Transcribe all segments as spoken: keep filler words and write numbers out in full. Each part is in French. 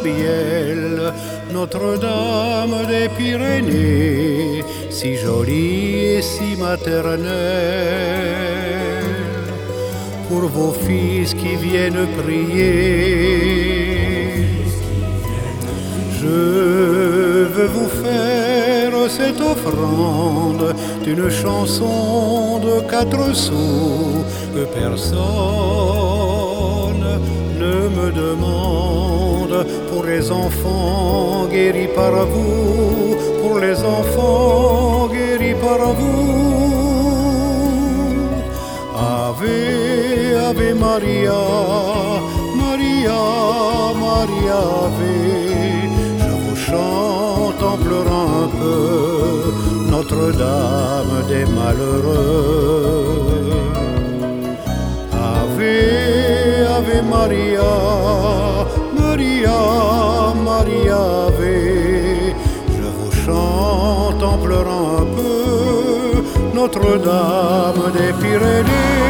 Gabriel, Notre-Dame des Pyrénées, si jolie et si maternelle, pour vos fils qui viennent prier, je veux vous faire cette offrande d'une chanson de quatre sous que personne ne me demande, pour les enfants guéris par vous, pour les enfants guéris par vous. Ave, Ave Maria, Maria, Maria, Ave. Je vous chante en pleurant un peu Notre-Dame des malheureux. Ave, Ave Maria, Maria, Maria, Ave. Je vous chante en pleurant un peu Notre-Dame des Pyrénées.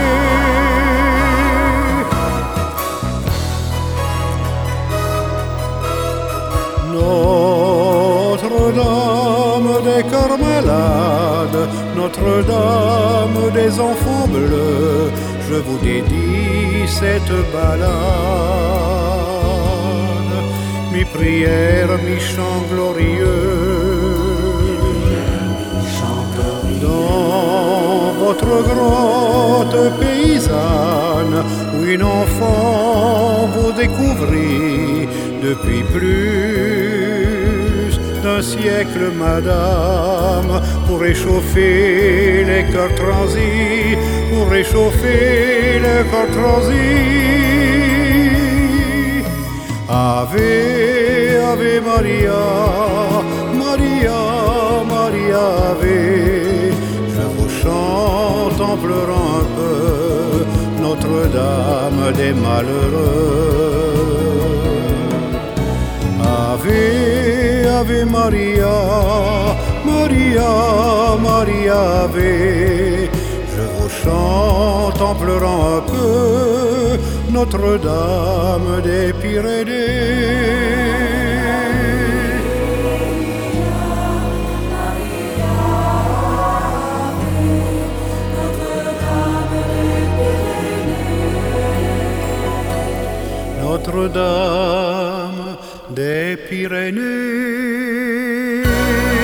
Notre-Dame des Carmelades, Notre-Dame des enfants bleus, je vous dédie cette ballade, mi-prière, mi-chant glorieux. Dans votre grotte paysanne, où une enfant vous découvrit depuis plus d'un siècle, madame, pour réchauffer les cœurs transis, pour réchauffer les cœurs transis. Ave, Ave Maria, Maria, Maria, Ave. Je vous chante en pleurant un peu Notre-Dame des malheureux. Ave, Ave Maria, Maria, Maria, Ave. Je vous chante en pleurant un peu Notre-Dame des Pyrénées. Notre-Dame des Pyrénées.